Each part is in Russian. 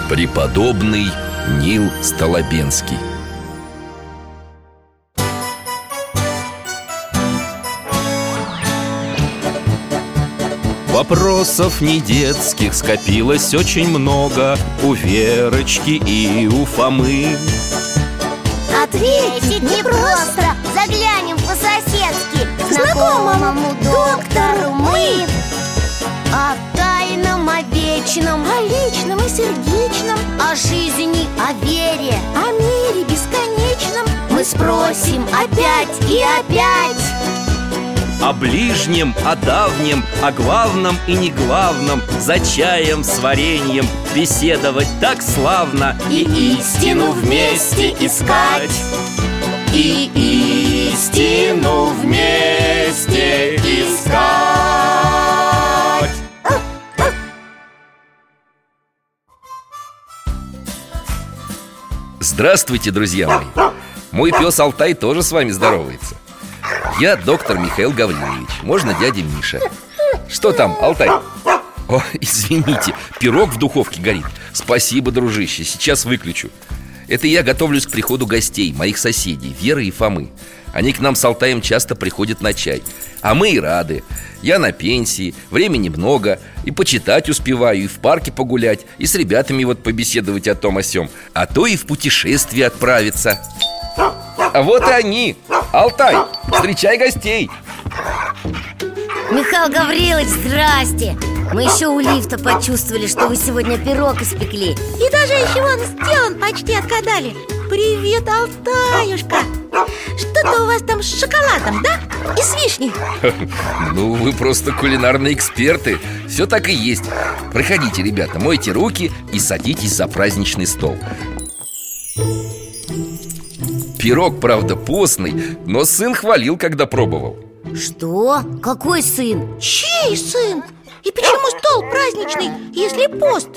Преподобный Нил Столобенский. Вопросов не детских скопилось очень много у Верочки и у Фомы. Ответить непросто, заглянем по-соседски к знакомому доктору мы. О тайном, о вечном, о личном и сердечном, о жизни, о вере, о мире бесконечном мы спросим опять и опять. О ближнем, о давнем, о главном и неглавном, за чаем с вареньем беседовать так славно. И истину вместе искать, и истину вместе искать. Здравствуйте, друзья мои! Мой пес Алтай тоже с вами здоровается. Я доктор Михаил Гаврилович, можно дядя Миша. Что там, Алтай? О, извините, пирог в духовке горит. Спасибо, дружище, сейчас выключу. Это я готовлюсь к приходу гостей, моих соседей, Веры и Фомы. Они к нам с Алтаем часто приходят на чай. А мы и рады. Я на пенсии, времени много, и почитать успеваю, и в парке погулять, и с ребятами вот побеседовать о том о сём, а то и в путешествие отправиться. А вот и они! Алтай, встречай гостей! Михаил Гаврилович, здрасте! Мы еще у лифта почувствовали, что вы сегодня пирог испекли. И даже еще он сделан, почти отгадали. Привет, Алтаюшка! Что-то у вас там с шоколадом, да? И с вишней. Ну, вы просто кулинарные эксперты. Все так и есть. Проходите, ребята, мойте руки и садитесь за праздничный стол. Пирог, правда, постный, но сын хвалил, когда пробовал. Что? Какой сын? Чей сын? И почему стол праздничный, если пост?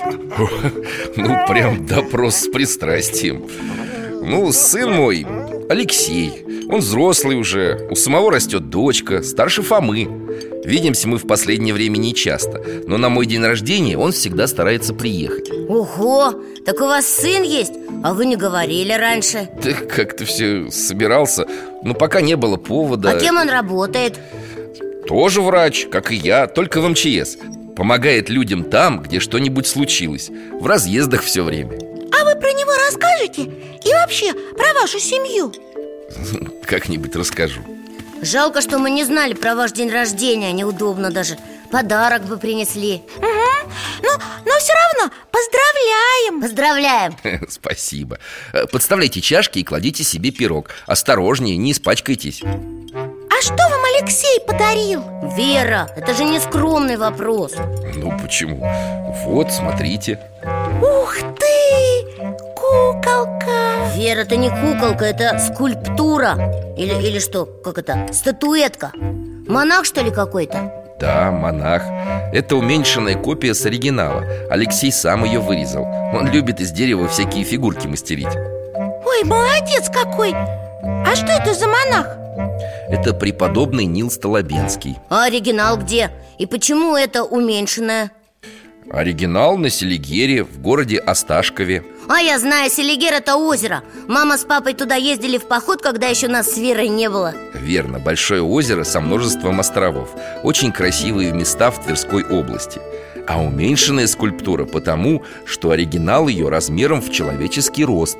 Ну, прям допрос с пристрастием. Ну, сын мой, Алексей. Он взрослый уже, у самого растет дочка, старше Фомы. Видимся мы в последнее время нечасто, но на мой день рождения он всегда старается приехать. Ого, так у вас сын есть? А вы не говорили раньше. Да как-то все собирался, но пока не было повода. А кем он работает? Тоже врач, как и я, только в МЧС. Помогает людям там, где что-нибудь случилось. В разъездах все время. А вы про него расскажете? И вообще, про вашу семью? Как-нибудь расскажу. Жалко, что мы не знали про ваш день рождения. Неудобно даже. Подарок бы принесли. Угу. Но все равно поздравляем. Поздравляем. Спасибо. Подставляйте чашки и кладите себе пирог. Осторожнее, не испачкайтесь. А что вам Алексей подарил? Вера, это же не скромный вопрос. Ну почему? Вот, смотрите. Ух ты! Куколка! Вера, это не куколка, это скульптура. Или что, как это, статуэтка. Монах, что ли, какой-то? Да, монах. Это уменьшенная копия с оригинала. Алексей сам ее вырезал. Он любит из дерева всякие фигурки мастерить. Ой, молодец какой! А что это за монах? Это преподобный Нил Столобенский. А оригинал где? И почему это уменьшенное? Оригинал на Селигере, в городе Осташкове. А я знаю, Селигер — это озеро. Мама с папой туда ездили в поход, когда еще нас с Верой не было. Верно, большое озеро со множеством островов. Очень красивые места в Тверской области. А уменьшенная скульптура потому, что оригинал ее размером в человеческий рост.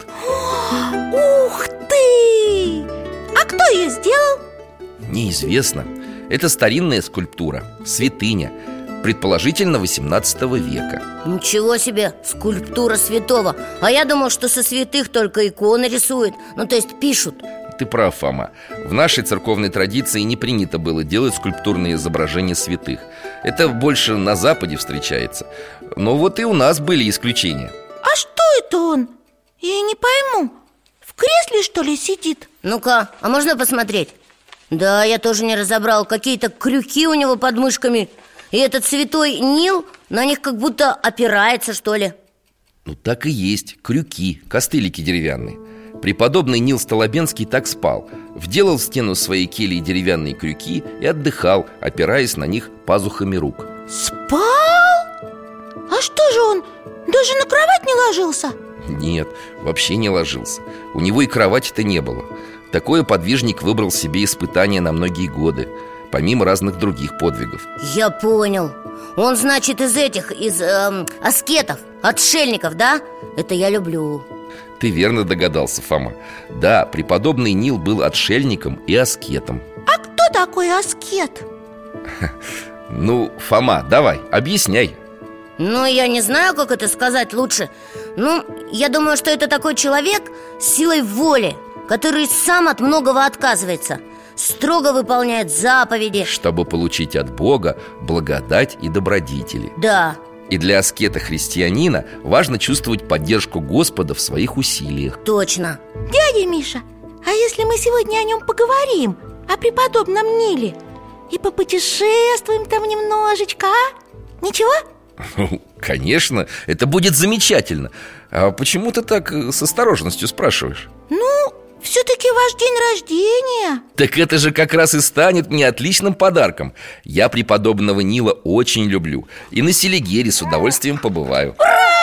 Ух ты! А кто ее сделал? Неизвестно. Это старинная скульптура, святыня, предположительно 18 века. Ничего себе, скульптура святого. А я думал, что со святых только иконы рисуют. Ну, то есть пишут. Ты прав, Фома. В нашей церковной традиции не принято было делать скульптурные изображения святых. Это больше на Западе встречается. Но вот и у нас были исключения. А что это он? Я не пойму. В кресле, что ли, сидит? Ну-ка, а можно посмотреть? Да, я тоже не разобрал. Какие-то крюки у него под мышками. И этот святой Нил на них как будто опирается, что ли. Ну так и есть, крюки, костылики деревянные. Преподобный Нил Столобенский так спал. Вделал в стену своей кельи деревянные крюки и отдыхал, опираясь на них пазухами рук. Спал? А что же он, даже на кровать не ложился? Нет, вообще не ложился. У него и кровати-то не было. Такое подвижник выбрал себе испытание на многие годы, помимо разных других подвигов. Я понял. Он, значит, из аскетов, отшельников, да? Это я люблю. Ты верно догадался, Фома. Да, преподобный Нил был отшельником и аскетом. А кто такой аскет? Ну, Фома, давай, объясняй. Ну, я не знаю, как это сказать лучше. Ну, я думаю, что это такой человек с силой воли, который сам от многого отказывается, строго выполняет заповеди, чтобы получить от Бога благодать и добродетели. Да. И для аскета-христианина важно чувствовать поддержку Господа в своих усилиях. Точно. Дядя Миша, а если мы сегодня о нем поговорим, о преподобном Ниле, и попутешествуем там немножечко, а? Ничего? Конечно, это будет замечательно. А почему ты так с осторожностью спрашиваешь? Ну, все-таки ваш день рождения. Так это же как раз и станет мне отличным подарком. Я преподобного Нила очень люблю и на Селигере с удовольствием побываю.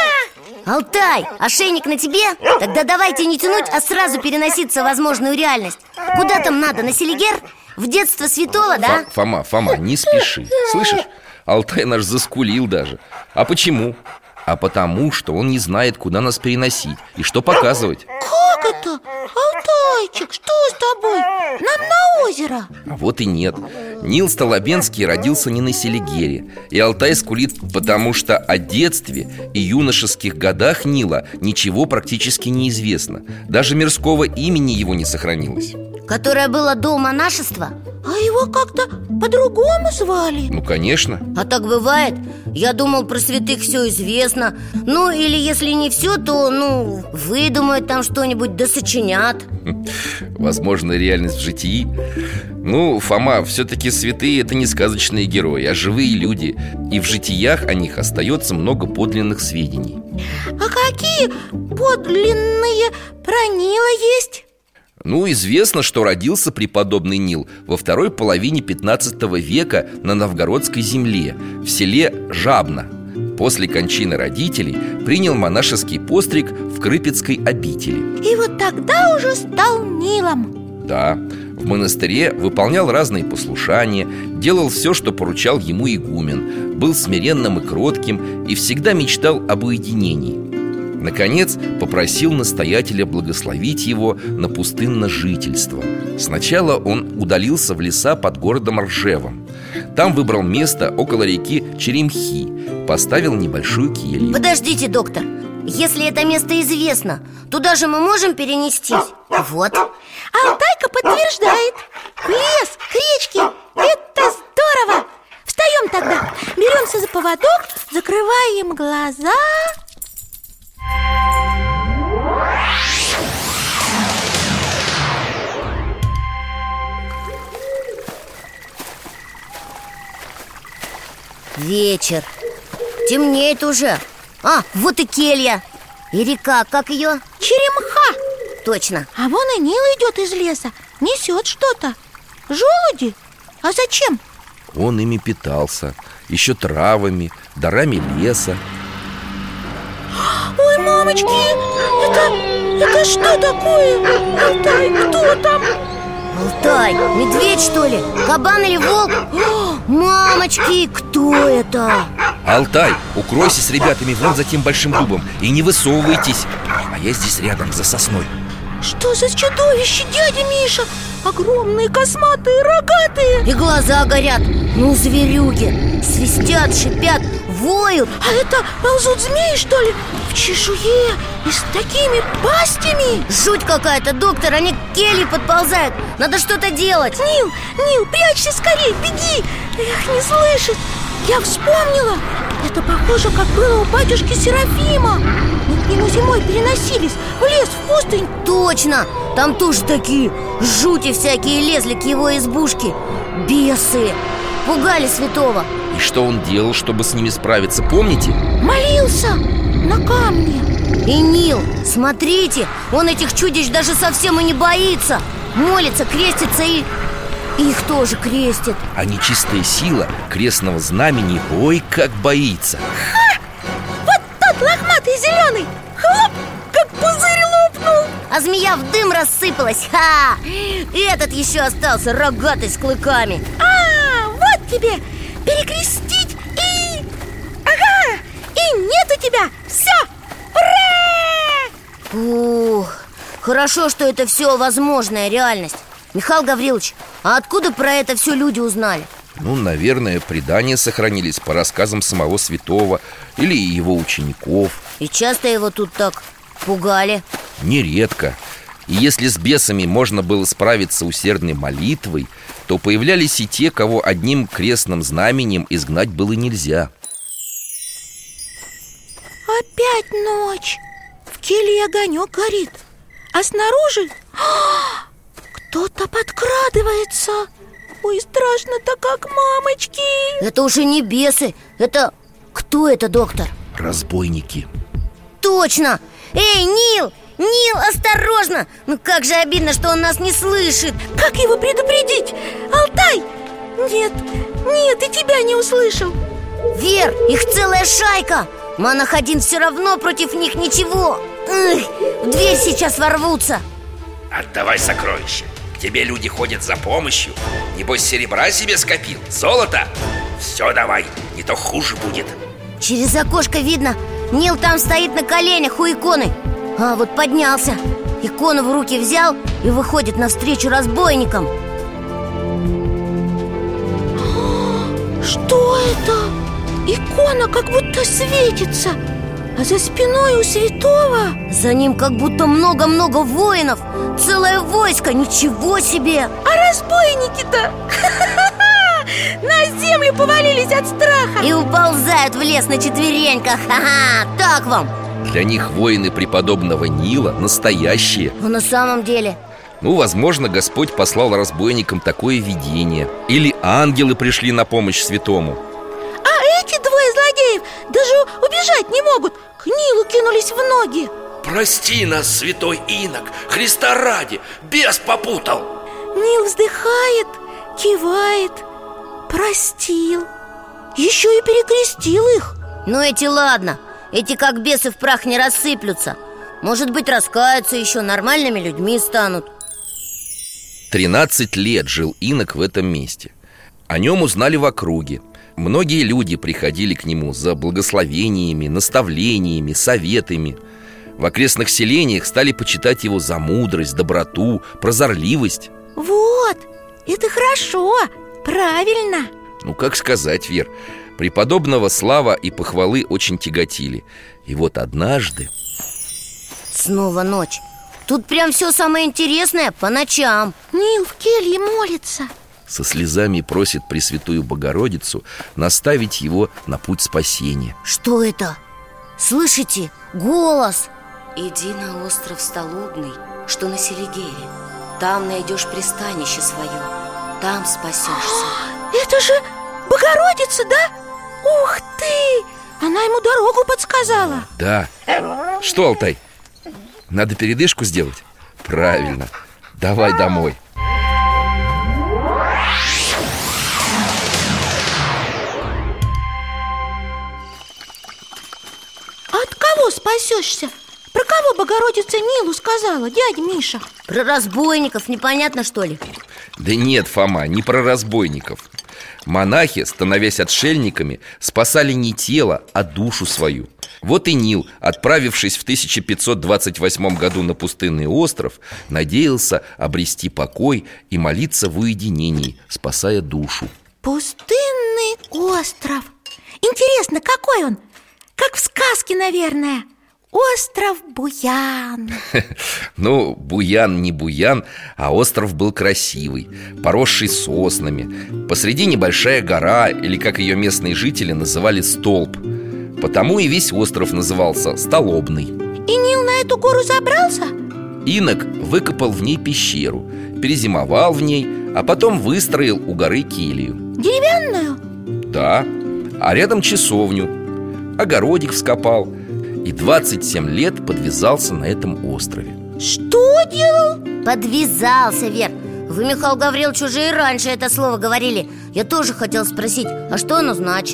Алтай, ошейник на тебе? Тогда давайте не тянуть, а сразу переноситься в возможную реальность. Куда там надо, на Селигер? В детство святого, да? Фома, не спеши, слышишь? Алтай наш заскулил даже. А почему? А потому, что он не знает, куда нас переносить и что показывать. Как это? Алтайчик, что с тобой? Нам на озеро. А вот и нет. Нил Столобенский родился не на Селигере. И Алтай скулит, потому что о детстве и юношеских годах Нила ничего практически не известно. Даже мирского имени его не сохранилось. Которое было до монашества? А его как-то по-другому звали? Ну, конечно. А так бывает? Я думал, про святых все известно. Ну, или если не все, то, выдумают там что-нибудь, да сочинят. Возможно, реальность в житии. Ну, Фома, все-таки святые – это не сказочные герои, а живые люди. И в житиях о них остается много подлинных сведений. А какие подлинные про Нила есть? Ну, известно, что родился преподобный Нил во второй половине 15 века на новгородской земле, в селе Жабно. После кончины родителей принял монашеский постриг в Крыпецкой обители. И вот тогда уже стал Нилом. Да, в монастыре выполнял разные послушания, делал все, что поручал ему игумен, был смиренным и кротким и всегда мечтал об уединении. Наконец, попросил настоятеля благословить его на пустынное жительство. Сначала он удалился в леса под городом Ржевом. Там выбрал место около реки Черемхи, поставил небольшую келью. Подождите, доктор, если это место известно, туда же мы можем перенестись? Вот. Алтайка подтверждает. В лес, к речке. Это здорово. Встаем тогда, беремся за поводок, закрываем глаза. Вечер. Темнеет уже. А, вот и келья. И река, как ее? Черемха. Точно. А вон и Нил идет из леса. Несет что-то. Желуди? А зачем? Он ими питался. Еще травами, дарами леса. Ой, мамочки, это что такое? Алтай, кто там? Алтай, медведь, что ли? Кабан или волк? Мамочки, кто это? Алтай, укройся с ребятами вон за тем большим дубом и не высовывайтесь. А я здесь рядом, за сосной. Что за чудовище, дядя Миша? Огромные, косматые, рогатые. И глаза горят. Ну, зверюги. Свистят, шипят, воют. А это ползут змеи, что ли? В чешуе и с такими пастями. Жуть какая-то, доктор, они к келье подползают. Надо что-то делать. Нил, прячься скорее, беги. Эх, не слышит. Я вспомнила. Это похоже, как было у батюшки Серафима. Мы к нему зимой переносились в лес, в пустынь. Точно, там тоже такие жути всякие лезли к его избушке. Бесы. Пугали святого. И что он делал, чтобы с ними справиться, помните? Молился на камне. И Нил, смотрите, он этих чудищ даже совсем и не боится. Молится, крестится и их тоже крестит. А нечистая сила крестного знамени, ой, как боится. а змея в дым рассыпалась. Ха! И этот еще остался рогатый с клыками. Вот тебе перекрестить и... Ага, и нет у тебя. Все, ура! Ух, хорошо, что это все возможная реальность. Михаил Гаврилович, а откуда про это все люди узнали? Ну, наверное, предания сохранились по рассказам самого святого или его учеников. И часто его тут так пугали? Нередко. И если с бесами можно было справиться усердной молитвой, то появлялись и те, кого одним крестным знаменем изгнать было нельзя. Опять ночь. В келье огонек горит, а снаружи кто-то подкрадывается. Ой, страшно-то как, мамочки. Это уже не бесы. Это... Кто это, доктор? Разбойники. Точно! Эй, Нил! Нил, осторожно! Ну как же обидно, что он нас не слышит. Как его предупредить? Алтай! Нет, и тебя не услышал. Вер, их целая шайка. Монах-1 все равно против них ничего. Эх, в дверь сейчас ворвутся. Отдавай сокровища. К тебе люди ходят за помощью. Небось, серебра себе скопил, золото. Все давай, не то хуже будет. Через окошко видно, Нил там стоит на коленях у иконы. А вот поднялся, икону в руки взял и выходит навстречу разбойникам. Что это? Икона как будто светится. А за спиной у святого За ним как будто много-много воинов. Целое войско, ничего себе! А разбойники-то на землю повалились от страха И уползают в лес на четвереньках. Ха-ха, так вам. Для них воины преподобного Нила настоящие. Но на самом деле... Ну, возможно, Господь послал разбойникам такое видение. Или ангелы пришли на помощь святому. А эти двое злодеев даже убежать не могут. К Нилу кинулись в ноги. Прости нас, святой инок, Христа ради, бес попутал. Нил вздыхает, кивает. Простил. Еще и перекрестил их. Ну эти ладно. Эти как бесы в прах не рассыплются. Может быть, раскаются еще, нормальными людьми станут. 13 лет жил инок в этом месте. О нем узнали в округе. Многие люди приходили к нему за благословениями, наставлениями, советами. В окрестных селениях стали почитать его за мудрость, доброту, прозорливость. Вот, это хорошо, правильно. Ну, как сказать, Вер, преподобного слава и похвалы очень тяготили. И вот однажды... Снова ночь. Тут прям все самое интересное по ночам. Нил в келье молится. Со слезами просит Пресвятую Богородицу наставить его на путь спасения. Что это? Слышите? Голос. Иди на остров Столобный, что на Селигере. Там найдешь пристанище свое. Там спасешься. Это же Богородица, да? Ух ты! Она ему дорогу подсказала. Да. Что, Алтай? Надо передышку сделать? Правильно. Давай домой. От кого спасешься? Про кого Богородица Нилу сказала, дядя Миша? Про разбойников, непонятно, что ли? Да нет, Фома, не про разбойников. Монахи, становясь отшельниками, спасали не тело, а душу свою. Вот и Нил, отправившись в 1528 году на пустынный остров, надеялся обрести покой и молиться в уединении, спасая душу. Пустынный остров. Интересно, какой он? Как в сказке, наверное. Остров Буян. Ну, Буян не Буян, а остров был красивый, поросший соснами. Посреди небольшая гора, или, как ее местные жители называли, столб. Потому и весь остров назывался Столобный. И Нил на эту гору забрался? Инок выкопал в ней пещеру, перезимовал в ней, а потом выстроил у горы келью. Деревянную? Да, а рядом часовню. Огородик вскопал и 27 лет подвязался на этом острове. Что делал? Подвязался, Вер. Вы, Михаил Гаврилович, уже и раньше это слово говорили. Я тоже хотел спросить, а что оно значит?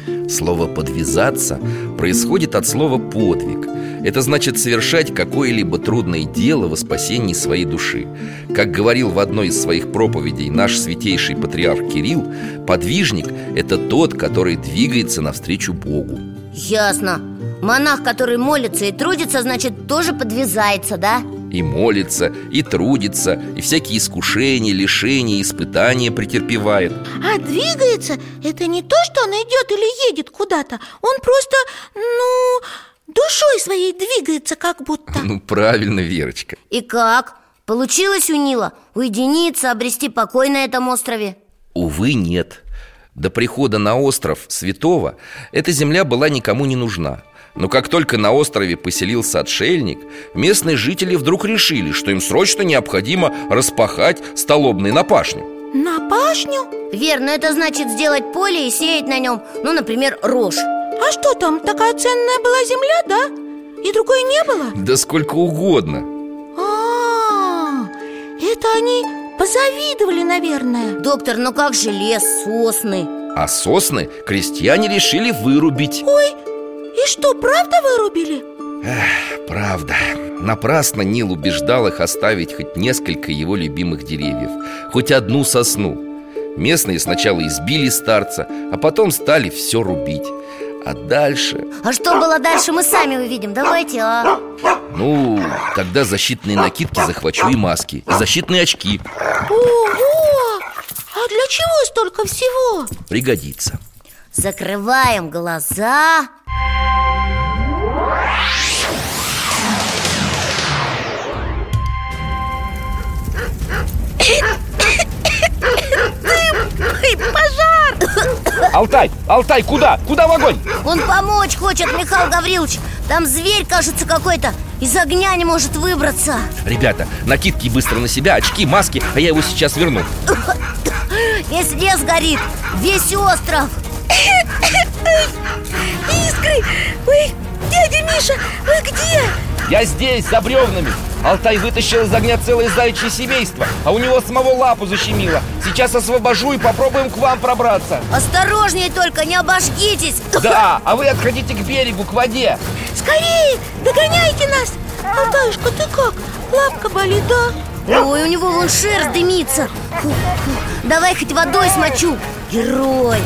Слово «подвязаться» происходит от слова «подвиг». Это значит совершать какое-либо трудное дело во спасении своей души. Как говорил в одной из своих проповедей наш святейший патриарх Кирилл, подвижник – это тот, который двигается навстречу Богу. Ясно. Монах, который молится и трудится, значит, тоже подвязается, да? И молится, и трудится, и всякие искушения, лишения, испытания претерпевает. А двигается – это не то, что он идет или едет куда-то. Он просто, душой своей двигается как будто. Ну, правильно, Верочка. И как? Получилось у Нила уединиться, обрести покой на этом острове? Увы, нет. До прихода на остров Святого эта земля была никому не нужна. Но как только на острове поселился отшельник, местные жители вдруг решили, что им срочно необходимо распахать столобный на пашню. На пашню? Верно, это значит сделать поле и сеять на нем, например, рожь. А что там, такая ценная была земля, да? И другой не было? Да сколько угодно. Это они позавидовали, наверное. Доктор, как же лес, сосны? А сосны крестьяне решили вырубить. Ой, и что, правда вырубили? Правда. Напрасно Нил убеждал их оставить хоть несколько его любимых деревьев, хоть одну сосну. Местные сначала избили старца, а потом стали все рубить. А дальше... А что было дальше, мы сами увидим. Давайте, тогда защитные накидки захвачу и маски, и защитные очки. Ого! А для чего столько всего? Пригодится. Закрываем глаза. Пожар! Алтай, куда? Куда в огонь? Он помочь хочет, Михаил Гаврилович. Там зверь, кажется, какой-то. Из огня не может выбраться. Ребята, накидки быстро на себя, очки, маски, а я его сейчас верну. Весь лес горит, весь остров. Искры! Ой, дядя Миша, вы где? Я здесь, за бревнами. Алтай вытащил из огня целое заячье семейство, а у него самого лапу защемило. Сейчас освобожу и попробуем к вам пробраться. Осторожнее только, не обожгитесь. Да, а вы отходите к берегу, к воде. Скорее, догоняйте нас. Алтаюшка, ты как? Лапка болит, да? Ой, у него вон шерсть дымится. Давай хоть водой смочу. Герой.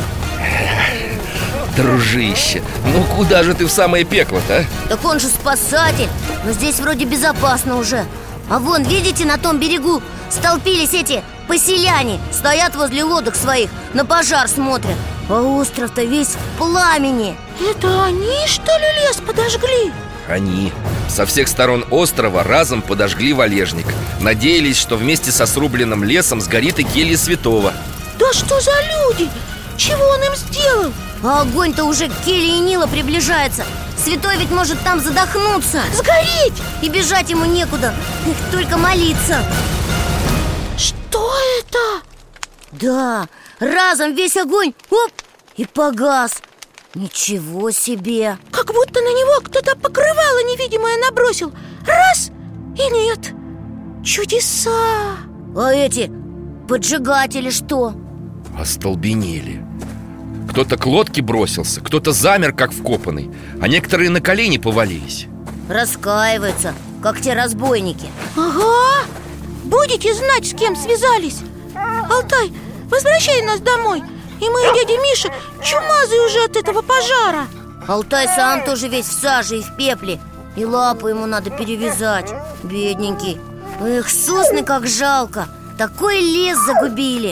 Дружище, куда же ты в самое пекло-то, а? Так он же спасатель. Но здесь вроде безопасно уже. А вон, видите, на том берегу столпились эти поселяне. Стоят возле лодок своих, на пожар смотрят. А остров-то весь в пламени. Это они, что ли, лес подожгли? Они со всех сторон острова разом подожгли валежник. Надеялись, что вместе со срубленным лесом сгорит и келья Святого. Да что за люди? Чего он им сделал? А огонь-то уже к келье Нила приближается. Святой ведь может там задохнуться. Сгореть! И бежать ему некуда, только молиться. Что это? Да, разом весь огонь, оп, и погас. Ничего себе. Как будто на него кто-то покрывало невидимое набросил. Раз, и нет. Чудеса. А эти поджигатели что? Остолбенели. Кто-то к лодке бросился, кто-то замер, как вкопанный, а некоторые на колени повалились. Раскаиваются, как те разбойники. Ага, будете знать, с кем связались. Алтай, возвращай нас домой. И мы, и дядя Миша, чумазые уже от этого пожара. Алтай сам тоже весь в саже и в пепле. И лапу ему надо перевязать. Бедненький. Эх, сосны как жалко. Такой лес загубили.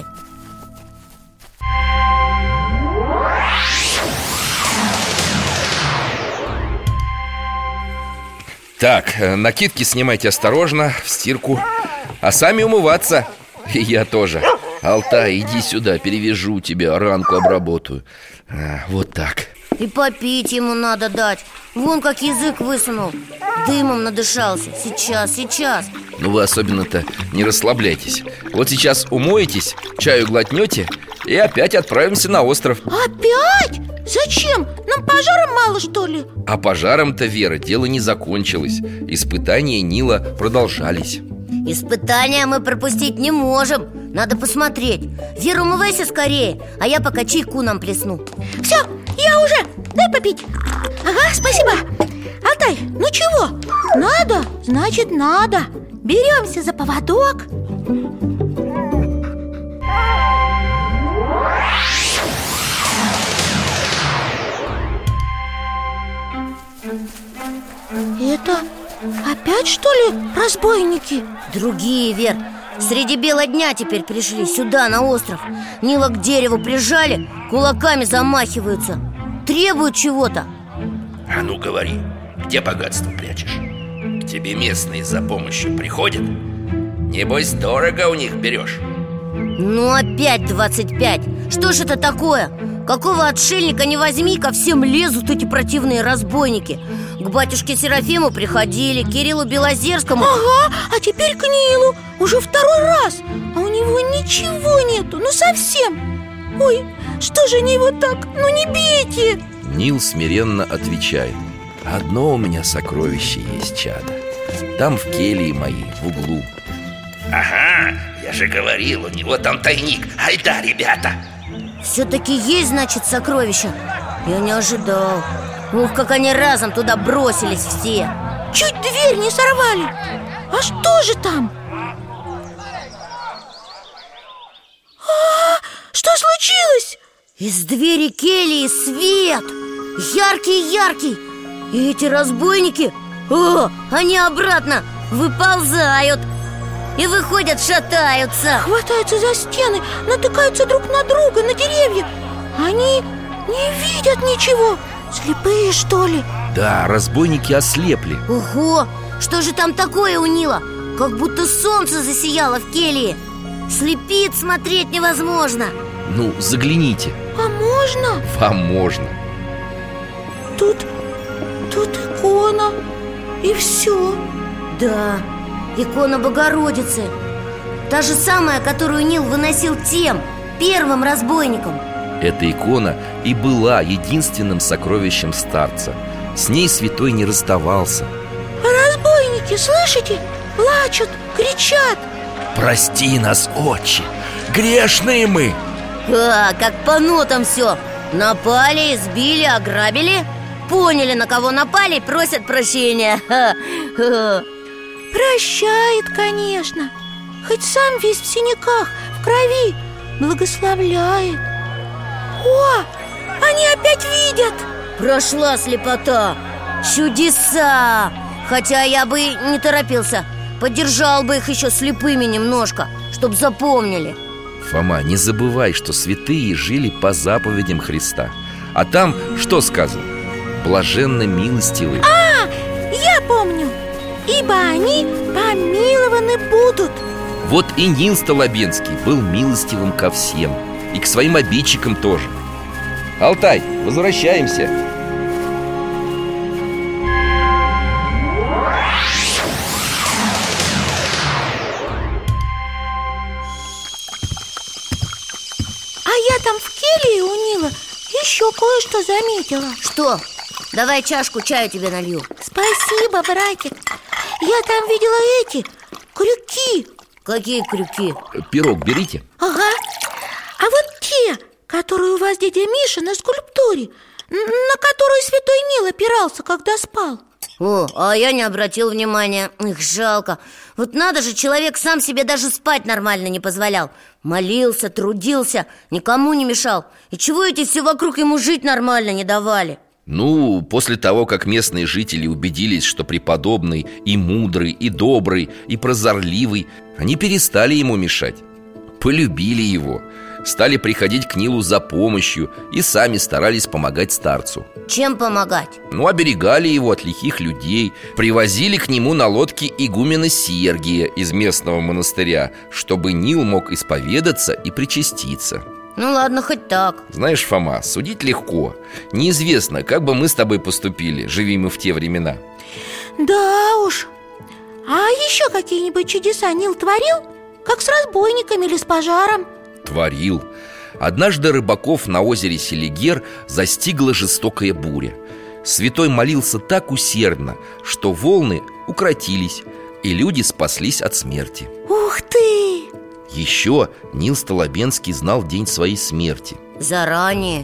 Так, накидки снимайте осторожно, в стирку. А сами умываться. И я тоже. Алтай, иди сюда, перевяжу тебя, ранку обработаю. Вот так. И попить ему надо дать. Вон как язык высунул. Дымом надышался. Сейчас. Вы особенно-то не расслабляйтесь. Вот сейчас умоетесь, чаю глотнете и опять отправимся на остров. Опять? Зачем? Нам пожаром мало, что ли? А пожаром-то, Вера, дело не закончилось. Испытания Нила продолжались. Испытания мы пропустить не можем. Надо посмотреть. Вера, умывайся скорее, а я пока чайку нам плесну. Все, я уже, дай попить. Ага, спасибо. Алтай, ну чего? Надо, значит надо. Беремся за поводок. Это опять, что ли, разбойники? Другие, Вер, среди бела дня теперь пришли сюда, на остров. Нила к дереву прижали, кулаками замахиваются. Требуют чего-то. А ну говори, где богатство прячешь? К тебе местные за помощью приходят? Небось, дорого у них берешь. Ну опять 25. Что ж это такое? Какого отшельника не возьми, ко всем лезут эти противные разбойники. К батюшке Серафиму приходили, Кириллу Белозерскому. Ага, а теперь к Нилу. Уже второй раз. А у него ничего нету, ну совсем. Ой, что же они его так? Ну не бейте. Нил смиренно отвечает: одно у меня сокровище есть, чадо. Там в келье моей, в углу. Ага, я же говорил, у него там тайник. Айда, ребята! Все-таки есть, значит, сокровища. Я не ожидал. Ух, как они разом туда бросились все. Чуть дверь не сорвали. А что же там? Что случилось? Из двери кельи свет. Яркий-яркий. И эти разбойники, они обратно выползают. И выходят, шатаются. Хватаются за стены, натыкаются друг на друга, на деревья. Они не видят ничего. Слепые, что ли? Да, разбойники ослепли. Ого, что же там такое у Нила? Как будто солнце засияло в келье. Слепит, смотреть невозможно. Ну, загляните. А можно? Вам можно. Тут икона. И все. Да, икона Богородицы. Та же самая, которую Нил выносил тем первым разбойникам. Эта икона и была единственным сокровищем старца. С ней святой не расставался. Разбойники, слышите? Плачут, кричат. Прости нас, отче, грешные мы. Как по нотам все. Напали, избили, ограбили. Поняли, на кого напали, просят прощения. Прощает, конечно. Хоть сам весь в синяках, в крови. Благословляет. О, они опять видят. Прошла слепота. Чудеса. Хотя я бы не торопился. Поддержал бы их еще слепыми немножко, чтоб запомнили. Фома, не забывай, что святые жили по заповедям Христа. А там что сказано? Блаженно милостивые. Я помню. Ибо они помилованы будут. Вот и Нил Столобенский был милостивым ко всем. И к своим обидчикам тоже. Алтай, возвращаемся. А я там в келье у Нила еще кое-что заметила. Что? Давай чашку чаю тебе налью. Спасибо, братик. Я там видела эти крюки. Какие крюки? Пирог берите. Ага. А вот те, которые у вас дядя Миша на скульптуре, на которую святой Нил опирался, когда спал. А я не обратил внимания. Их жалко. Вот надо же, человек сам себе даже спать нормально не позволял. Молился, трудился, никому не мешал. И чего эти все вокруг ему жить нормально не давали? Ну, после того, как местные жители убедились, что преподобный и мудрый, и добрый, и прозорливый, они перестали ему мешать. Полюбили его, стали приходить к Нилу за помощью и сами старались помогать старцу. Чем помогать? Ну, оберегали его от лихих людей, привозили к нему на лодке игумена Сергия из местного монастыря, чтобы Нил мог исповедаться и причаститься. Ну ладно, хоть так. Знаешь, Фома, судить легко. Неизвестно, как бы мы с тобой поступили, живи мы в те времена. Да уж. А еще какие-нибудь чудеса Нил творил? Как с разбойниками или с пожаром? Творил. Однажды рыбаков на озере Селигер застигла жестокая буря. Святой молился так усердно, что волны укротились, и люди спаслись от смерти. Ух ты! Еще Нил Столобенский знал день своей смерти. Заранее?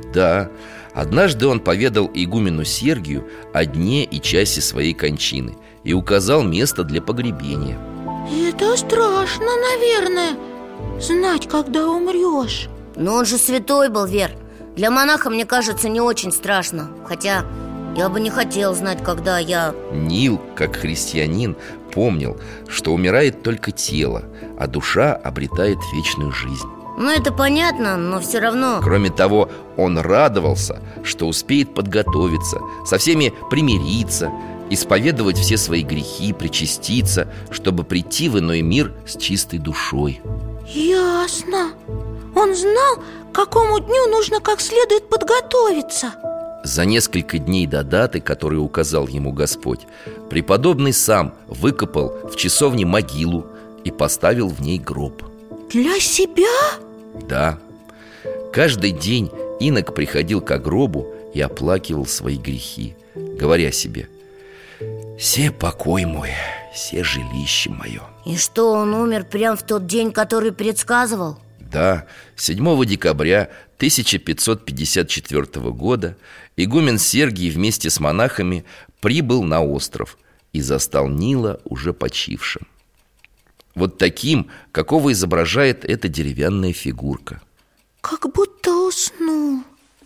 Да, однажды он поведал игумену Сергию о дне и часе своей кончины и указал место для погребения. Это страшно, наверное, знать, когда умрешь. Но он же святой был, Вер. Для монаха, мне кажется, не очень страшно. Хотя я бы не хотел знать, когда я... Нил, как христианин, помнил, что умирает только тело, а душа обретает вечную жизнь. Ну, это понятно, но все равно... Кроме того, он радовался, что успеет подготовиться, со всеми примириться, исповедовать все свои грехи, причаститься, чтобы прийти в иной мир с чистой душой. Ясно. Он знал, к какому дню нужно как следует подготовиться. За несколько дней до даты, которую указал ему Господь, преподобный сам выкопал в часовне могилу и поставил в ней гроб. Для себя? Да. Каждый день инок приходил к гробу и оплакивал свои грехи, говоря себе: «Се покой мой, се жилище мое». И что, он умер прямо в тот день, который предсказывал? Да, 7 декабря 1554 года игумен Сергий вместе с монахами прибыл на остров и застал Нила уже почившим. Вот таким, какого изображает эта деревянная фигурка. Как будто уснул.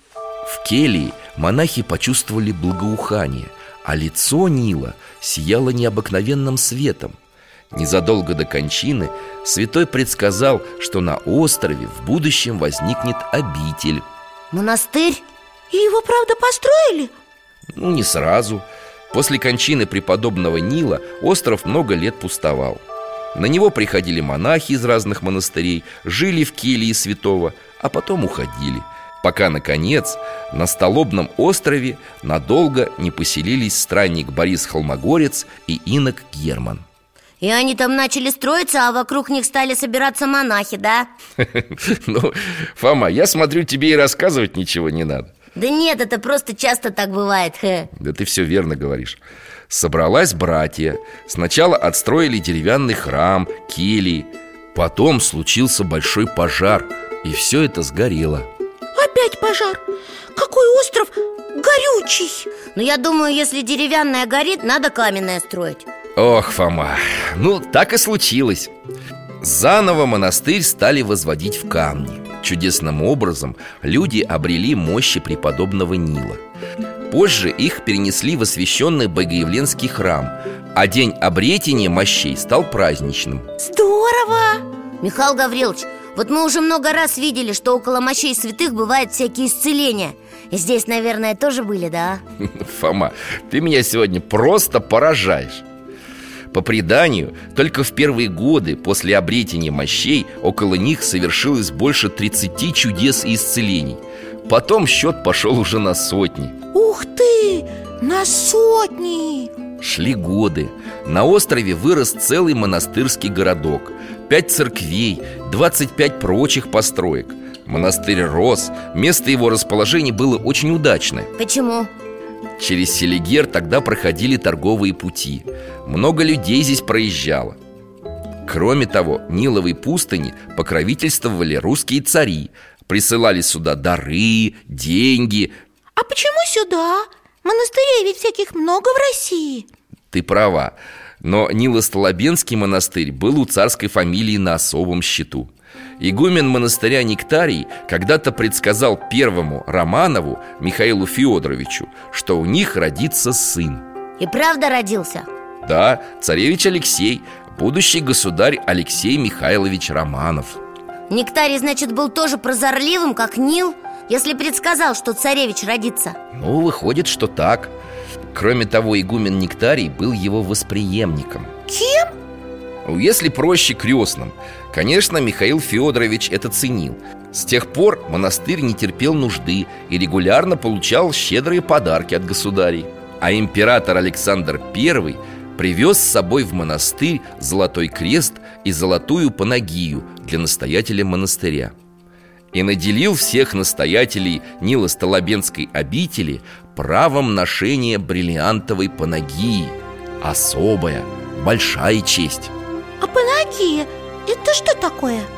В келье монахи почувствовали благоухание, а лицо Нила сияло необыкновенным светом. Незадолго до кончины святой предсказал, что на острове в будущем возникнет обитель. Монастырь? И его правда построили? Ну, не сразу. После кончины преподобного Нила остров много лет пустовал. На него приходили монахи из разных монастырей, жили в келье святого, а потом уходили, пока, наконец, на Столобном острове надолго не поселились странник Борис Холмогорец и инок Герман. И они там начали строиться, а вокруг них стали собираться монахи, да? Ну, Фома, я смотрю, тебе и рассказывать ничего не надо. Да нет, это просто часто так бывает. Да ты все верно говоришь. Собралась братья. Сначала отстроили деревянный храм, кельи. Потом случился большой пожар, и все это сгорело. Опять пожар? Какой остров горючий! Но я думаю, если деревянная горит, надо каменное строить. Ох, Фома, ну так и случилось. Заново монастырь стали возводить в камне. Чудесным образом люди обрели мощи преподобного Нила. Позже их перенесли в освященный Богоявленский храм, а день обретения мощей стал праздничным. Здорово! Михаил Гаврилович, вот мы уже много раз видели, что около мощей святых бывают всякие исцеления. И здесь, наверное, тоже были, да? Фома, ты меня сегодня просто поражаешь. По преданию, только в первые годы после обретения мощей около них совершилось больше 30 чудес и исцелений. Потом счет пошел уже на сотни. Ух ты! На сотни! Шли годы. На острове вырос целый монастырский городок, 5 церквей, 25 прочих построек. Монастырь рос, место его расположения было очень удачное. Почему? Через Селигер тогда проходили торговые пути. Много людей здесь проезжало. Кроме того, Ниловой пустыни покровительствовали русские цари. Присылали сюда дары, деньги. А почему сюда? Монастырей ведь всяких много в России. Ты права, но Нило-Столобенский монастырь был у царской фамилии на особом счету. Игумен монастыря Нектарий когда-то предсказал первому Романову, Михаилу Феодоровичу, что у них родится сын. И правда родился? Да, царевич Алексей, будущий государь Алексей Михайлович Романов. Нектарий, значит, был тоже прозорливым, как Нил, если предсказал, что царевич родится? Ну, выходит, что так. Кроме того, игумен Нектарий был его восприемником. Кем? Если проще, крестным. Конечно, Михаил Федорович это ценил. С тех пор монастырь не терпел нужды и регулярно получал щедрые подарки от государей. А император Александр I привез с собой в монастырь золотой крест и золотую панагию для настоятеля монастыря. И наделил всех настоятелей Нило-Столобенской обители правом ношения бриллиантовой панагии. Особая, большая честь. А панагия – это что такое?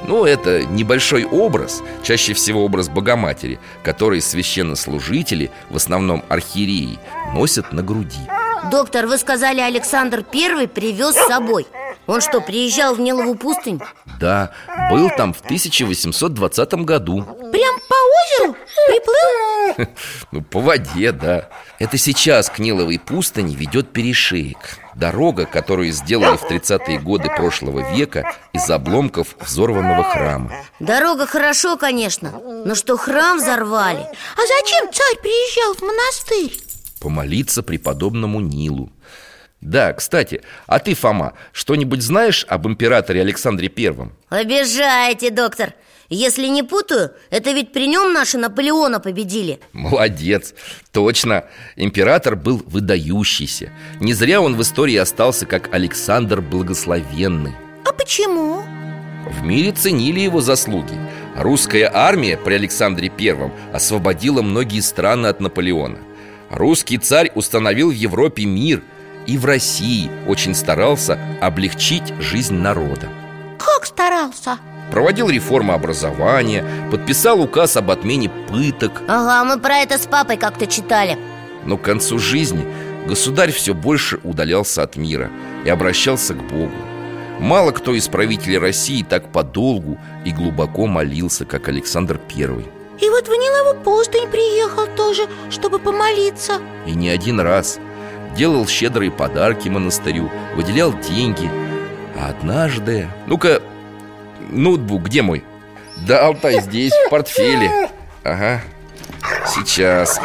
Ну, это небольшой образ, чаще всего образ Богоматери, который священнослужители, в основном архиереи, носят на груди. Доктор, вы сказали, Александр I привез с собой. Он что, приезжал в Нилову пустынь? Да, был там в 1820 году. Прям по озеру? Приплыл? Ну, по воде, да. Это сейчас к Ниловой пустыне ведет перешеек. Дорога, которую сделали в 30-е годы прошлого века из обломков взорванного храма. Дорога хорошо, конечно, но что храм взорвали. А зачем царь приезжал в монастырь? Помолиться преподобному Нилу. Да, кстати, а ты, Фома, что-нибудь знаешь об императоре Александре Первом? Обижаете, доктор. Если не путаю, это ведь при нем наши Наполеона победили. Молодец, точно. Император был выдающийся. Не зря он в истории остался как Александр Благословенный. А почему? В мире ценили его заслуги. Русская армия при Александре Первом освободила многие страны от Наполеона. Русский царь установил в Европе мир и в России очень старался облегчить жизнь народа. Как старался? Проводил реформы образования, подписал указ об отмене пыток. Ага, мы про это с папой как-то читали. Но к концу жизни государь все больше удалялся от мира и обращался к Богу. Мало кто из правителей России так подолгу и глубоко молился, как Александр I. И вот в Нилову пустынь приехал тоже, чтобы помолиться. И не один раз. Делал щедрые подарки монастырю, выделял деньги. А однажды... Ну-ка, ноутбук где мой? Да, Алтай, здесь, в портфеле. Ага, сейчас.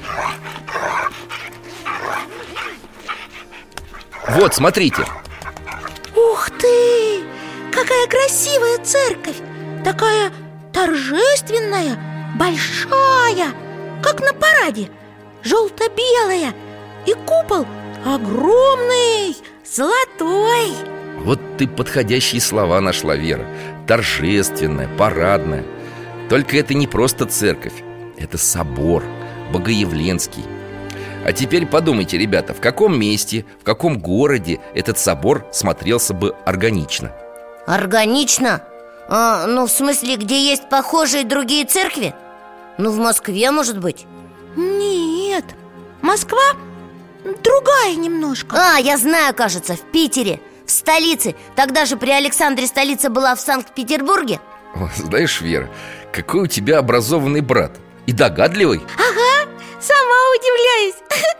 Вот, смотрите. Ух ты! Какая красивая церковь! Такая торжественная, большая, как на параде. Желто-белая. И купол огромный, золотой. Вот ты подходящие слова нашла, Вера. Торжественная, парадная. Только это не просто церковь. Это собор Богоявленский. А теперь подумайте, ребята, в каком месте, в каком городе этот собор смотрелся бы органично? Органично? Ну, в смысле, где есть похожие другие церкви? Ну, в Москве, может быть? Нет, Москва другая немножко. Я знаю, кажется, в Питере, в столице. Тогда же при Александре столица была в Санкт-Петербурге. Знаешь, Вера, какой у тебя образованный брат. И догадливый. Ага, сама удивляюсь.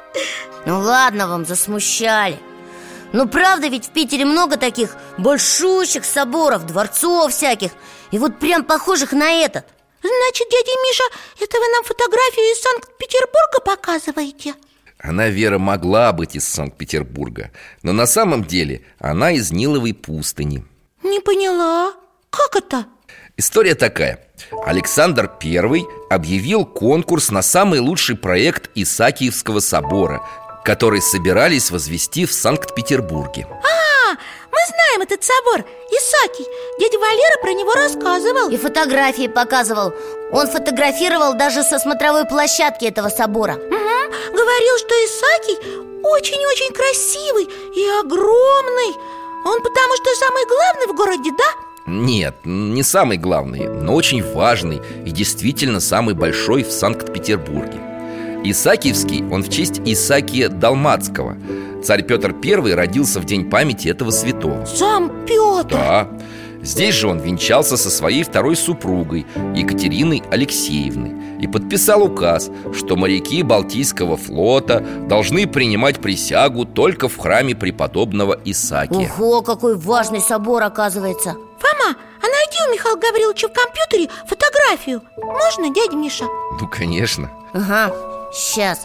Ну ладно, вам засмущали. Ну правда, ведь в Питере много таких большущих соборов, дворцов всяких. И вот прям похожих на этот. Значит, дядя Миша, это вы нам фотографию из Санкт-Петербурга показываете? Она, Вера, могла быть из Санкт-Петербурга, но на самом деле она из Ниловой пустыни. Не поняла. Как это? История такая. Александр I объявил конкурс на самый лучший проект Исаакиевского собора, который собирались возвести в Санкт-Петербурге. Мы знаем этот собор, Исаакий. Дядя Валера про него рассказывал. И фотографии показывал. Он фотографировал даже со смотровой площадки этого собора. Говорил, что Исаакий очень-очень красивый и огромный. Он потому что самый главный в городе, да? Нет, не самый главный, но очень важный и действительно самый большой в Санкт-Петербурге. Исаакиевский, он в честь Исаакия Далматского. Царь Петр I родился в день памяти этого святого. Сам Петр? Да. Здесь же он венчался со своей второй супругой Екатериной Алексеевной и подписал указ, что моряки Балтийского флота должны принимать присягу только в храме преподобного Исаакия. Ого, какой важный собор, оказывается. Фома, а найди у Михаила Гавриловича в компьютере фотографию. Можно, дядя Миша? Ну, конечно. Ага, сейчас.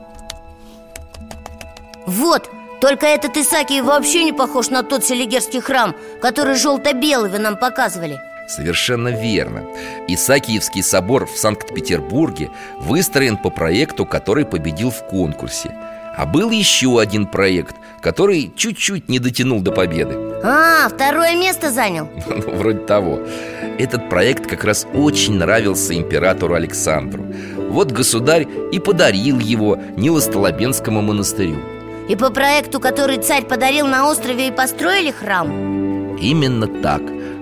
Вот, только этот Исаакий вообще не похож на тот селигерский храм, который желто-белый вы нам показывали. Совершенно верно. Исаакиевский собор в Санкт-Петербурге выстроен по проекту, который победил в конкурсе. А был еще один проект, который чуть-чуть не дотянул до победы. Второе место занял? Ну, вроде того. Этот проект как раз очень нравился императору Александру. Вот государь и подарил его Нило-Столобенскому монастырю. И по проекту, который царь подарил на острове, и построили храм? Именно так.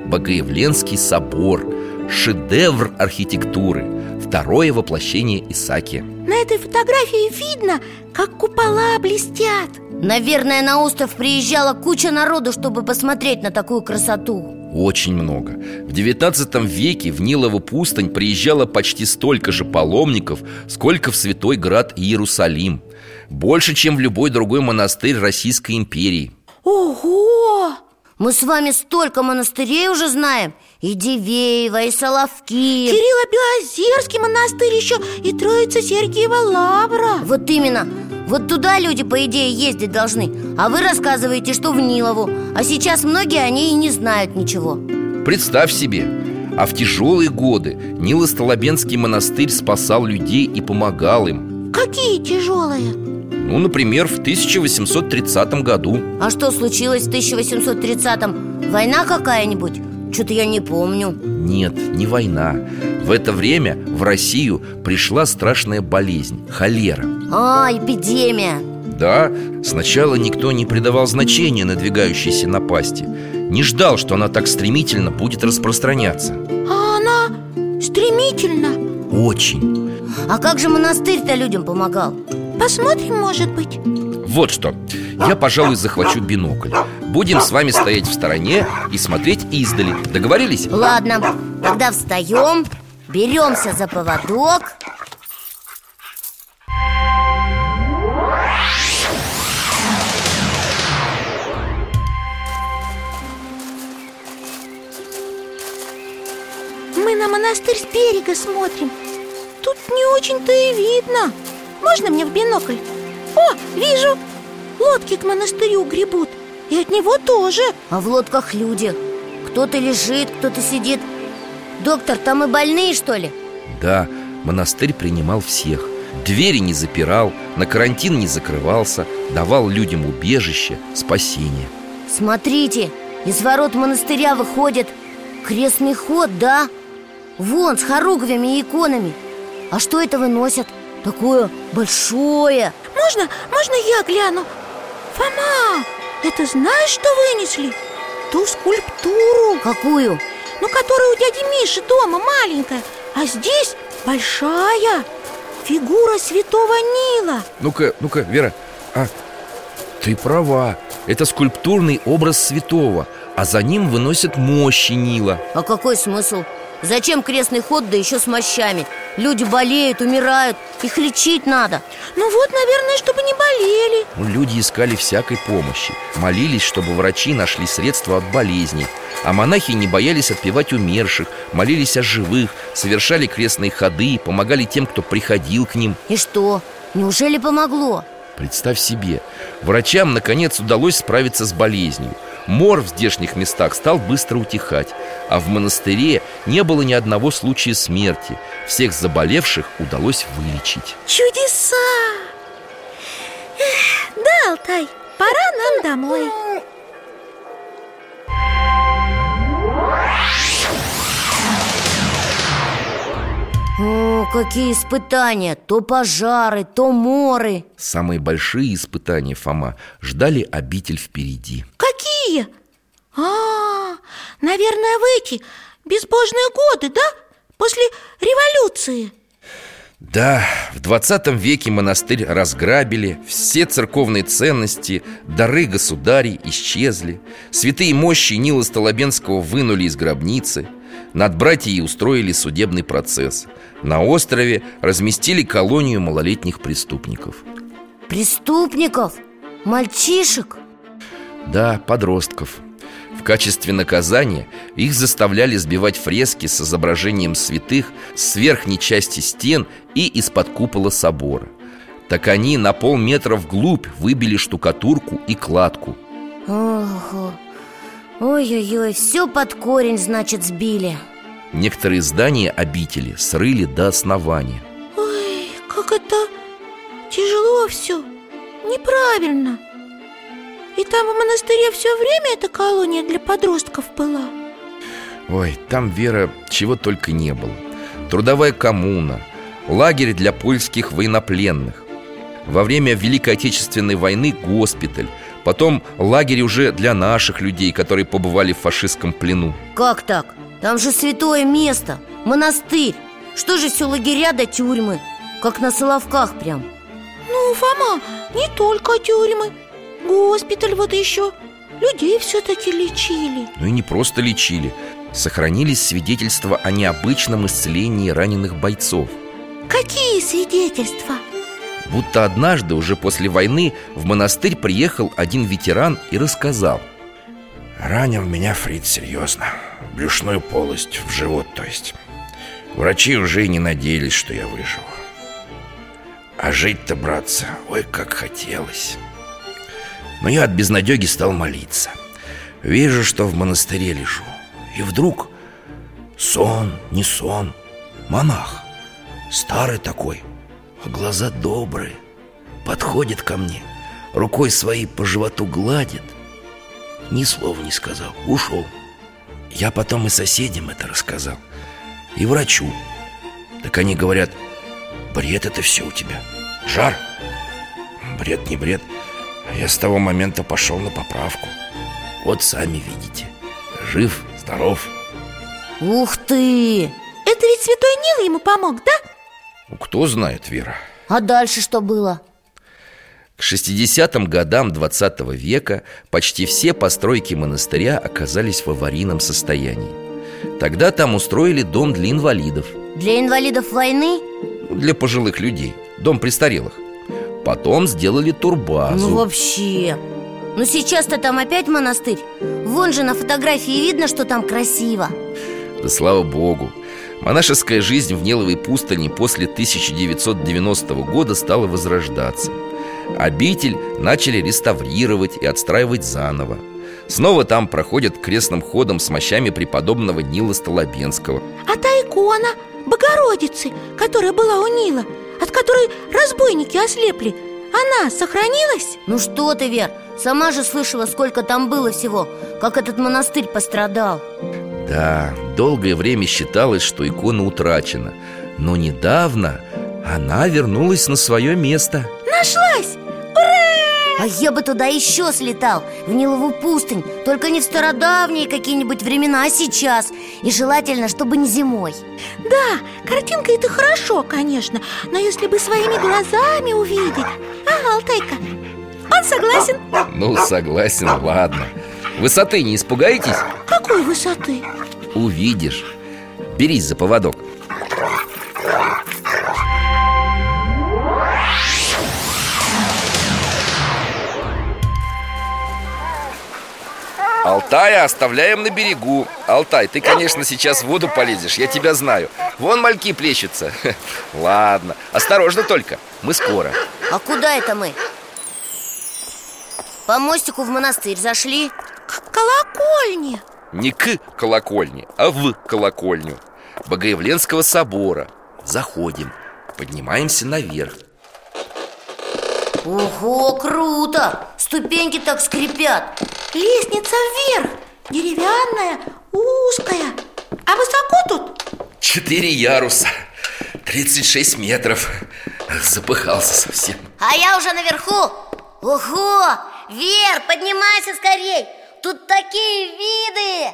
Богоявленский собор, шедевр архитектуры, второе воплощение Исаакия. На этой фотографии видно, как купола блестят. Наверное, на остров приезжала куча народу, чтобы посмотреть на такую красоту. Очень много. В 19 веке в Нилову пустынь приезжало почти столько же паломников, сколько в Святой Град Иерусалим. Больше, чем в любой другой монастырь Российской империи. Ого! Мы с вами столько монастырей уже знаем. И Дивеево, и Соловки. Кирилло-Белозерский монастырь еще, и Троица-Сергиева лавра. Вот именно. Вот туда люди, по идее, ездить должны. А вы рассказываете, что в Нилову. А сейчас многие о ней и не знают ничего. Представь себе, а в тяжелые годы Нило-Столобенский монастырь спасал людей и помогал им. Какие тяжелые? Ну, например, в 1830 году. А что случилось в 1830-м? Война какая-нибудь? Что-то я не помню. Нет, не война. В это время в Россию пришла страшная болезнь – холера. А, эпидемия. Да, сначала никто не придавал значения надвигающейся напасти. Не ждал, что она так стремительно будет распространяться. А она стремительно? Очень. А как же монастырь-то людям помогал? Посмотрим, может быть. Вот что, я, пожалуй, захвачу бинокль. Будем с вами стоять в стороне и смотреть издали. Договорились? Ладно, тогда встаем, беремся за поводок. Мы на монастырь с берега смотрим. Тут не очень-то и видно. Можно мне в бинокль? О, вижу! Лодки к монастырю гребут. И от него тоже. А в лодках люди. Кто-то лежит, кто-то сидит. Доктор, там и больные, что ли? Да, монастырь принимал всех. Двери не запирал, на карантин не закрывался, давал людям убежище, спасение. Смотрите, из ворот монастыря выходит крестный ход, да? Вон, с хоругвями и иконами. А что это выносят? Такое большое. Можно я гляну? Фома, это знаешь, что вынесли? Ту скульптуру. Какую? Ну, которая у дяди Миши дома маленькая. А здесь большая фигура святого Нила. Ну-ка, Вера, ты права. Это скульптурный образ святого, а за ним выносят мощи Нила. А какой смысл? Зачем крестный ход, да еще с мощами? Люди болеют, умирают, их лечить надо. Ну вот, наверное, чтобы не болели. Люди искали всякой помощи, молились, чтобы врачи нашли средства от болезней. А монахи не боялись отпевать умерших, молились о живых, совершали крестные ходы, помогали тем, кто приходил к ним. И что? Неужели помогло? Представь себе, врачам наконец удалось справиться с болезнью. Мор в здешних местах стал быстро утихать, а в монастыре не было ни одного случая смерти. Всех заболевших удалось вылечить. Чудеса! Да, Алтай, пора нам домой. О, какие испытания! То пожары, то моры. Самые большие испытания, Фома, ждали обитель впереди. Какие? Наверное, в эти безбожные годы, да? После революции. Да, в 20 веке монастырь разграбили, все церковные ценности, дары государей исчезли. Святые мощи Нила Столобенского вынули из гробницы. Над братьей устроили судебный процесс. На острове разместили колонию малолетних преступников. Преступников? Мальчишек? Да, подростков. В качестве наказания их заставляли сбивать фрески с изображением святых с верхней части стен и из-под купола собора. Так они на полметра вглубь выбили штукатурку и кладку. Ого. Ой-ой-ой, все под корень, значит, сбили. Некоторые здания обители срыли до основания. Ой, как это тяжело все, неправильно. И там в монастыре все время эта колония для подростков была? Ой, там, Вера, чего только не было. Трудовая коммуна, лагерь для польских военнопленных. Во время Великой Отечественной войны госпиталь, Потом лагерь уже для наших людей, которые побывали в фашистском плену. Как так? Там же святое место, монастырь. Что же все лагеря да тюрьмы? Как на Соловках прям. Ну, Фома, не только тюрьмы. Госпиталь вот еще. Людей все-таки лечили. Ну и не просто лечили. Сохранились свидетельства о необычном исцелении раненых бойцов. Какие свидетельства? Будто однажды, уже после войны, в монастырь приехал один ветеран и рассказал: ранил меня Фриц серьезно. Брюшную полость, в живот, то есть. Врачи уже и не надеялись, что я выживу. А жить-то, братцы, ой, как хотелось. Но я от безнадеги стал молиться. Вижу, что в монастыре лежу. И вдруг сон, не сон, монах, старый такой, а глаза добрые, подходит ко мне, рукой своей по животу гладит. Ни слова не сказал, ушел. Я потом и соседям это рассказал, и врачу. Так они говорят: бред это все у тебя, жар. Бред не бред. Я с того момента пошел на поправку. Вот сами видите, жив, здоров. Ух ты! Это ведь святой Нил ему помог, да? Ну, кто знает, Вера. А дальше что было? К 60-м годам 20 века почти все постройки монастыря оказались в аварийном состоянии. Тогда там устроили дом для инвалидов. Для инвалидов войны? Для пожилых людей, дом престарелых. Потом сделали турбазу. Ну вообще. Но сейчас-то там опять монастырь. Вон же на фотографии видно, что там красиво. Да слава богу. Монашеская жизнь в Ниловой пустыне после 1990 года стала возрождаться. Обитель начали реставрировать и отстраивать заново. Снова там проходят крестным ходом с мощами преподобного Нила Столобенского. А та икона Богородицы, которая была у Нила, от которой разбойники ослепли, она сохранилась? Ну что ты, Вер, сама же слышала, сколько там было всего, как этот монастырь пострадал. Да, долгое время считалось, что икона утрачена. Но недавно она вернулась на свое место. Нашлась! А я бы туда еще слетал, в Нилову пустынь. Только не в стародавние какие-нибудь времена, а сейчас. И желательно, чтобы не зимой. Да, картинка это хорошо, конечно. Но если бы своими глазами увидеть. Ага, Алтайка, он согласен. Ну, согласен, ладно. Высоты не испугаетесь? Какой высоты? Увидишь. Берись за поводок. Алтая оставляем на берегу. Алтай, ты, конечно, сейчас в воду полезешь, я тебя знаю. Вон мальки плещутся. Ладно, осторожно только, мы скоро. А куда это мы? По мостику в монастырь зашли? К колокольне. Не к колокольне, а в колокольню Богоявленского собора. Заходим, поднимаемся наверх. Ого, круто! Ступеньки так скрипят. Лестница вверх, деревянная, узкая. А высоко тут? 4 яруса, 36 метров. Запыхался совсем. А я уже наверху. Ого! Вер, поднимайся скорей. Тут такие виды.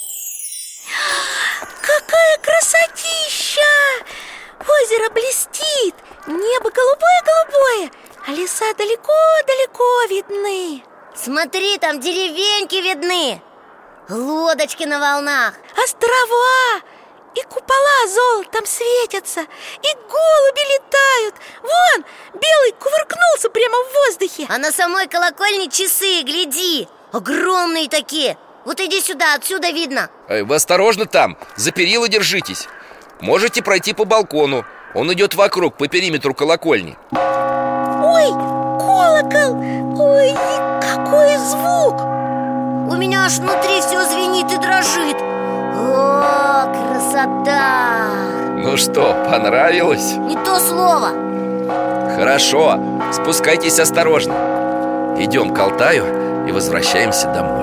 Какая красотища! Озеро блестит, небо голубое-голубое, а леса далеко-далеко видны. Смотри, там деревеньки видны. Лодочки на волнах. Острова и купола золотом светятся, и голуби летают. Вон, белый кувыркнулся прямо в воздухе. А на самой колокольне часы, гляди. Огромные такие. Вот иди сюда, отсюда видно. Вы осторожно там, за перила держитесь. Можете пройти по балкону. Он идет вокруг, по периметру колокольни. Ой, колокол! Ой, какой звук! У меня аж внутри все звенит и дрожит. О, красота! Ну что, понравилось? Не то слово. Хорошо, спускайтесь осторожно. Идем к Алтаю и возвращаемся домой.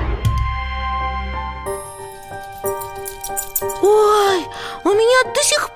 Ой, у меня до сих пор в глазах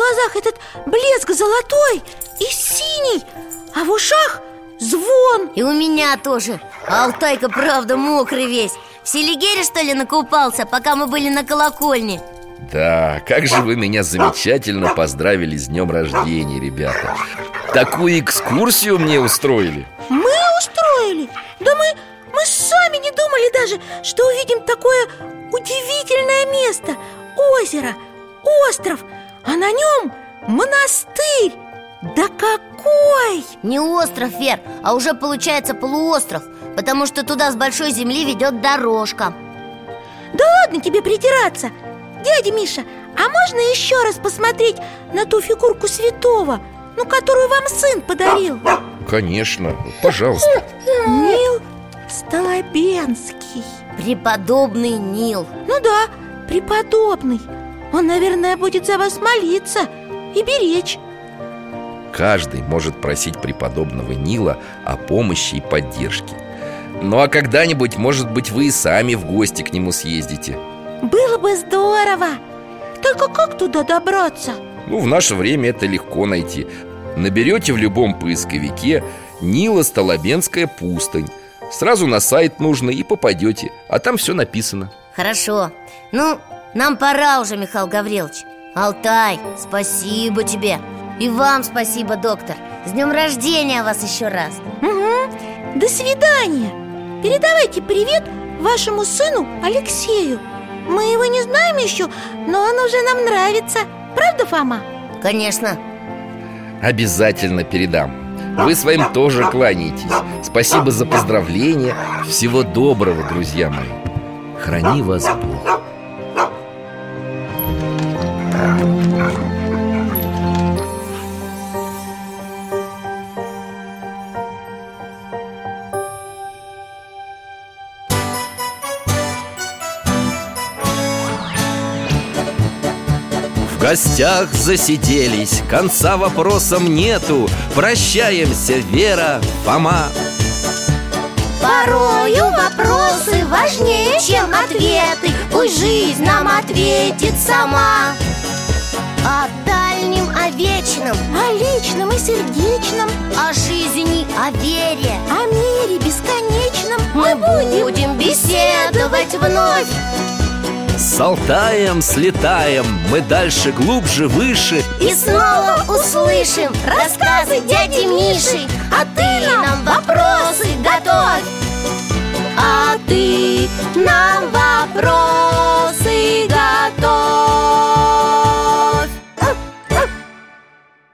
глазах этот блеск золотой и синий, а в ушах звон. И у меня тоже. А Алтайка правда мокрый весь. В Селигере, что ли, накупался, пока мы были на колокольне? Да, как же вы меня замечательно поздравили с днем рождения, ребята. Такую экскурсию мне устроили. Мы устроили? Да мы сами не думали даже, что увидим такое удивительное место. Озеро, остров, а на нем монастырь. Да какой! Не остров, Вер, а уже получается полуостров, потому что туда с большой земли ведет дорожка. Да ладно тебе придираться. Дядя Миша, а можно еще раз посмотреть на ту фигурку святого, которую вам сын подарил? Конечно, пожалуйста. Нил Столобенский. Преподобный Нил. Ну да, преподобный. Он, наверное, будет за вас молиться и беречь. Каждый может просить преподобного Нила о помощи и поддержке. Ну а когда-нибудь, может быть, вы и сами в гости к нему съездите. Было бы здорово. Только как туда добраться? В наше время это легко найти. Наберете в любом поисковике «Нила Столобенская пустынь». Сразу на сайт нужно и попадете, а там все написано. Хорошо. Нам пора уже, Михаил Гаврилович. Алтай, спасибо тебе. И вам спасибо, доктор. С днем рождения вас еще раз. До свидания. Передавайте привет вашему сыну Алексею. Мы его не знаем еще, но он уже нам нравится. Правда, Фома? Конечно. Обязательно передам. Вы своим тоже кланяетесь. Спасибо за поздравления. Всего доброго, друзья мои. Храни вас Бог. В гостях засиделись, конца вопросам нету. Прощаемся, Вера, Фома. Порою вопросы важнее, чем ответы. Пусть жизнь нам ответит сама. О дальнем, о вечном, о личном и сердечном, о жизни, о вере, о мире бесконечном мы будем беседовать вновь. С Алтаем слетаем, мы дальше, глубже, выше. И снова услышим рассказы дяди Миши. А ты нам вопросы готовь. А ты нам вопросы